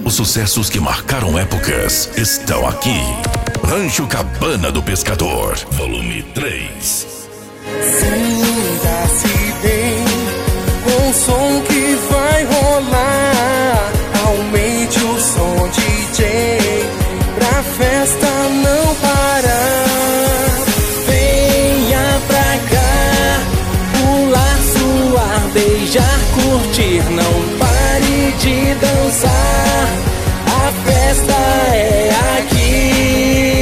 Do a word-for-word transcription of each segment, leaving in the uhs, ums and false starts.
Os sucessos que marcaram épocas estão aqui. Rancho Cabana do Pescador, volume três. Sinta-se bem com o som que vai rolar. Aumente o som, D J, pra festa não parar. Venha pra cá, pular, suar, beijar, curtir. Não pare de dançar, a festa é aqui.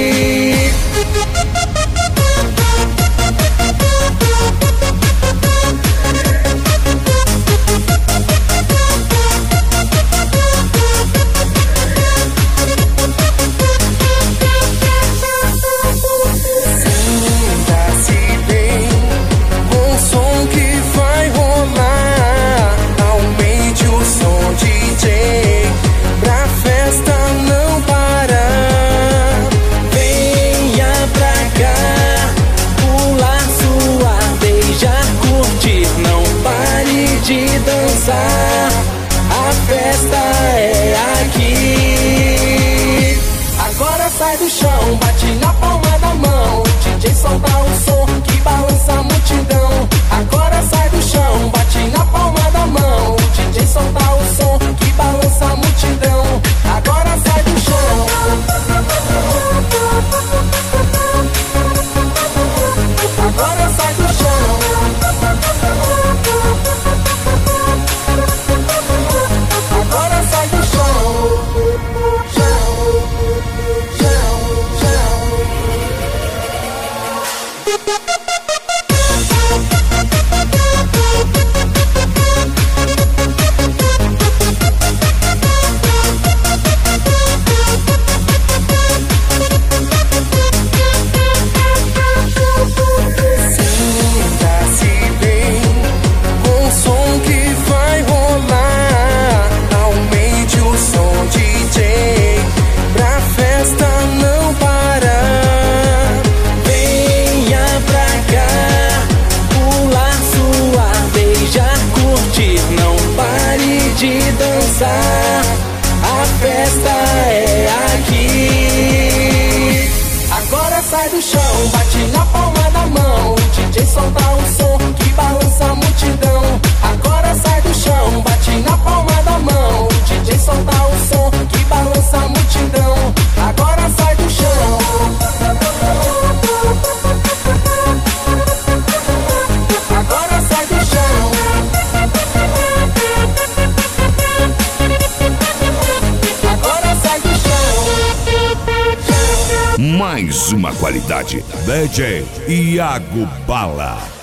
A festa é aqui. Agora sai do chão, bate na palma da mão. O D J solta o som que balança a multidão. Agora sai do chão, bate na palma da mão. O D J solta o som que balança a multidão. Agora sai do chão. Agora sai do chão. Agora sai do chão, chão, chão, chão. Sinta-se bem com o som que vai rolar. Aumente o som, D J, pra festa não parar. Venha pra cá, pular, suar, beijar, curtir. Não pare de dançar, a festa é aqui. Agora sai do chão, bate na palma da mão. O D J solta o som que balança a multidão. Agora sai do chão, bate na palma da mão. O D J solta o som que balança a multidão. Agora sai do chão. Agora sai do chão. Agora sai do chão. Mais uma qualidade. D J Iago Bala.